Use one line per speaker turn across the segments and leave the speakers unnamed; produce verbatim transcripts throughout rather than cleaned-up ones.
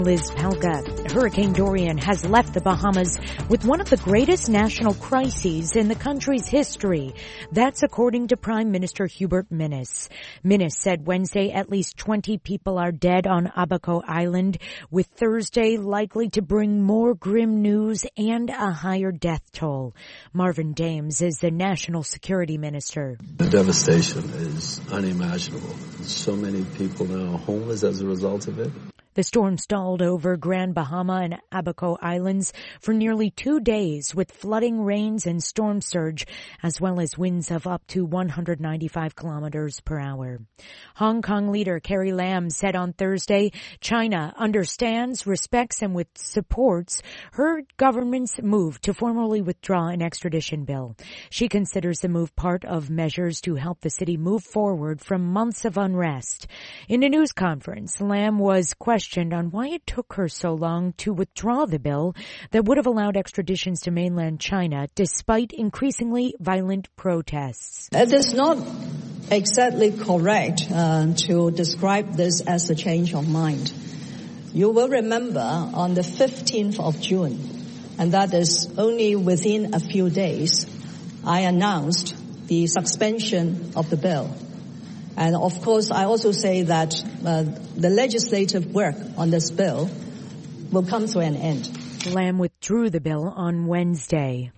Liz Palka. Hurricane Dorian has left the Bahamas with one of the greatest national crises in the country's history. That's according to Prime Minister Hubert Minnis. Minnis said Wednesday at least twenty people are dead on Abaco Island, with Thursday likely to bring more grim news and a higher death toll. Marvin Dames is the National Security Minister.
The devastation is unimaginable. So many people now homeless as a result of it.
The storm stalled over Grand Bahama and Abaco Islands for nearly two days with flooding, rains, and storm surge, as well as winds of up to one hundred ninety-five kilometers per hour. Hong Kong leader Carrie Lam said on Thursday China understands, respects, and with supports her government's move to formally withdraw an extradition bill. She considers the move part of measures to help the city move forward from months of unrest. In a news conference, Lam was questioned on why it took her so long to withdraw the bill that would have allowed extraditions to mainland China despite increasingly violent protests.
It is not exactly correct uh, to describe this as a change of mind. You will remember on the fifteenth of June, and that is only within a few days, I announced the suspension of the bill. And of course, I also say that uh, the legislative work on this bill will come to an end.
Lam withdrew the bill on Wednesday.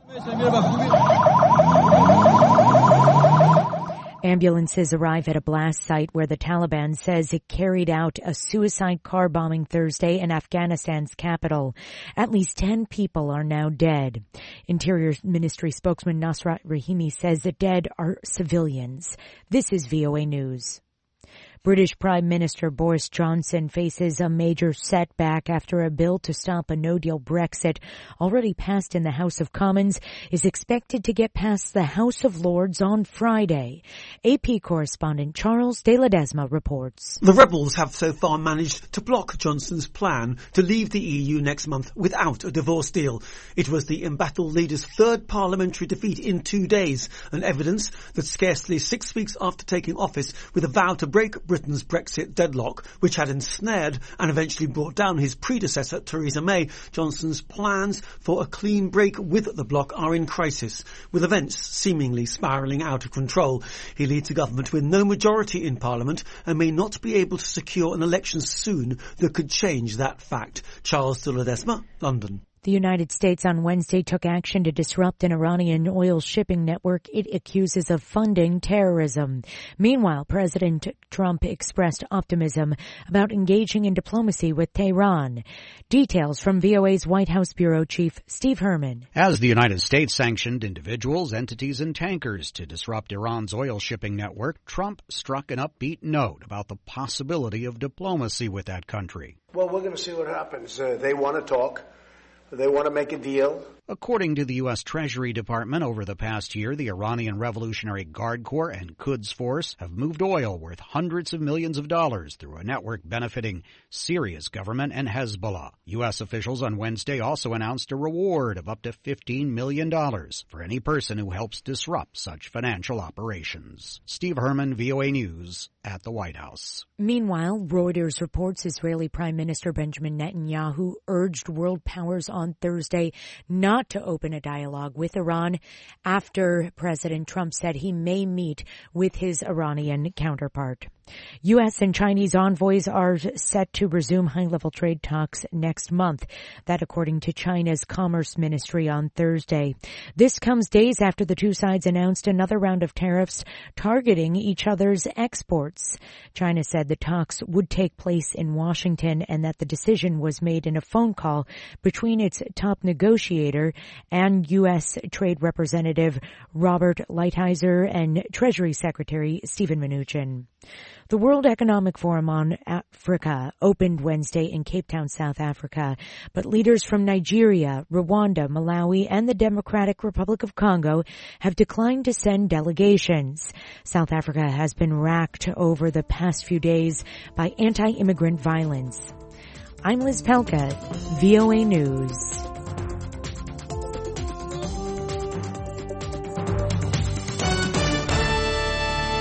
Ambulances arrive at a blast site where the Taliban says it carried out a suicide car bombing Thursday in Afghanistan's capital. At least ten people are now dead. Interior Ministry spokesman Nasrat Rahimi says the dead are civilians. This is V O A News. British Prime Minister Boris Johnson faces a major setback after a bill to stop a no-deal Brexit, already passed in the House of Commons, is expected to get past the House of Lords on Friday. A P correspondent Charles de Ledesma reports.
The rebels have so far managed to block Johnson's plan to leave the E U next month without a divorce deal. It was the embattled leader's third parliamentary defeat in two days, and evidence that scarcely six weeks after taking office with a vow to break Britain's Brexit deadlock, which had ensnared and eventually brought down his predecessor, Theresa May, Johnson's plans for a clean break with the bloc are in crisis, with events seemingly spiralling out of control. He leads a government with no majority in Parliament and may not be able to secure an election soon that could change that fact. Charles de Ledesma, London.
The United States on Wednesday took action to disrupt an Iranian oil shipping network it accuses of funding terrorism. Meanwhile, President Trump expressed optimism about engaging in diplomacy with Tehran. Details from V O A's White House Bureau Chief Steve Herman.
As the United States sanctioned individuals, entities, and tankers to disrupt Iran's oil shipping network, Trump struck an upbeat note about the possibility of diplomacy with that country.
Well, we're going to see what happens. Uh, they want to talk. They want to make a deal.
According to the U S Treasury Department, over the past year, the Iranian Revolutionary Guard Corps and Quds Force have moved oil worth hundreds of millions of dollars through a network benefiting Syria's government and Hezbollah. U S officials on Wednesday also announced a reward of up to fifteen million dollars for any person who helps disrupt such financial operations. Steve Herman, V O A News, at the White House.
Meanwhile, Reuters reports Israeli Prime Minister Benjamin Netanyahu urged world powers on Thursday not not to open a dialogue with Iran after President Trump said he may meet with his Iranian counterpart. U S and Chinese envoys are set to resume high-level trade talks next month. That according to China's Commerce Ministry on Thursday. This comes days after the two sides announced another round of tariffs targeting each other's exports. China said the talks would take place in Washington and that the decision was made in a phone call between its top negotiator and U S Trade Representative Robert Lighthizer and Treasury Secretary Steven Mnuchin. The World Economic Forum on Africa opened Wednesday in Cape Town, South Africa, but leaders from Nigeria, Rwanda, Malawi, and the Democratic Republic of Congo have declined to send delegations. South Africa has been racked over the past few days by anti-immigrant violence. I'm Liz Pelka, V O A News.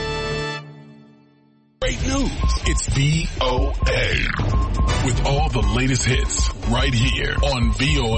Great news. It's V O A with all the latest hits right here on V O A.